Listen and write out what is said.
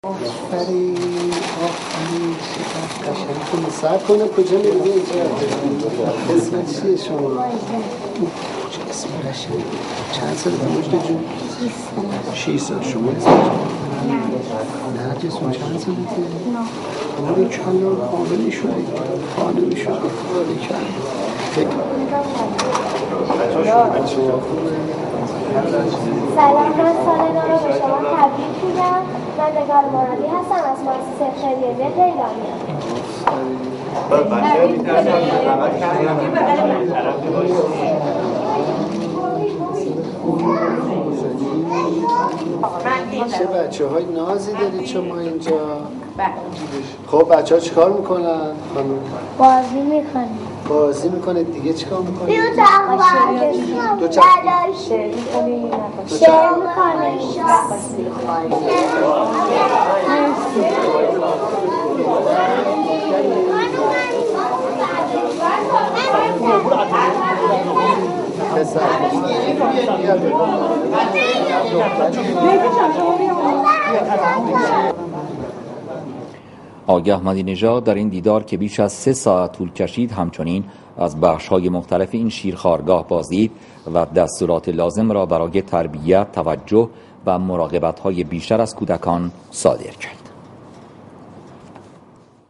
آفرین چقدر قشنگ. صبر کنه کجا میرید اینجا؟ اسم چیه شما؟ چه اسم قشنگ. چند سال مجد جون؟ 6 سال. شما اسم نرجس اون چند سالته؟ باری کلا خانمی شدی. خانمی شدی. باری کلا سلام، من سال نو رو به شما تبریک میگم. من نگار مرادی هستم از مؤسسه خیریه پیرانیان. چه بچه های نازی دارید شما اینجا؟ خب بچه ها چیکار میکنن؟ بازی میکنن. بازی میکنه دیگه چیکار میکنه؟ دو چرخ شعر میکنه. آگه احمدی نژاد در این دیدار که بیش از 3 ساعت طول کشید همچنین از بخش‌های مختلف این شیرخوارگاه بازدید و دستورات لازم را برای تربیت، توجه و مراقبت‌های بیشتر از کودکان صادر کرد.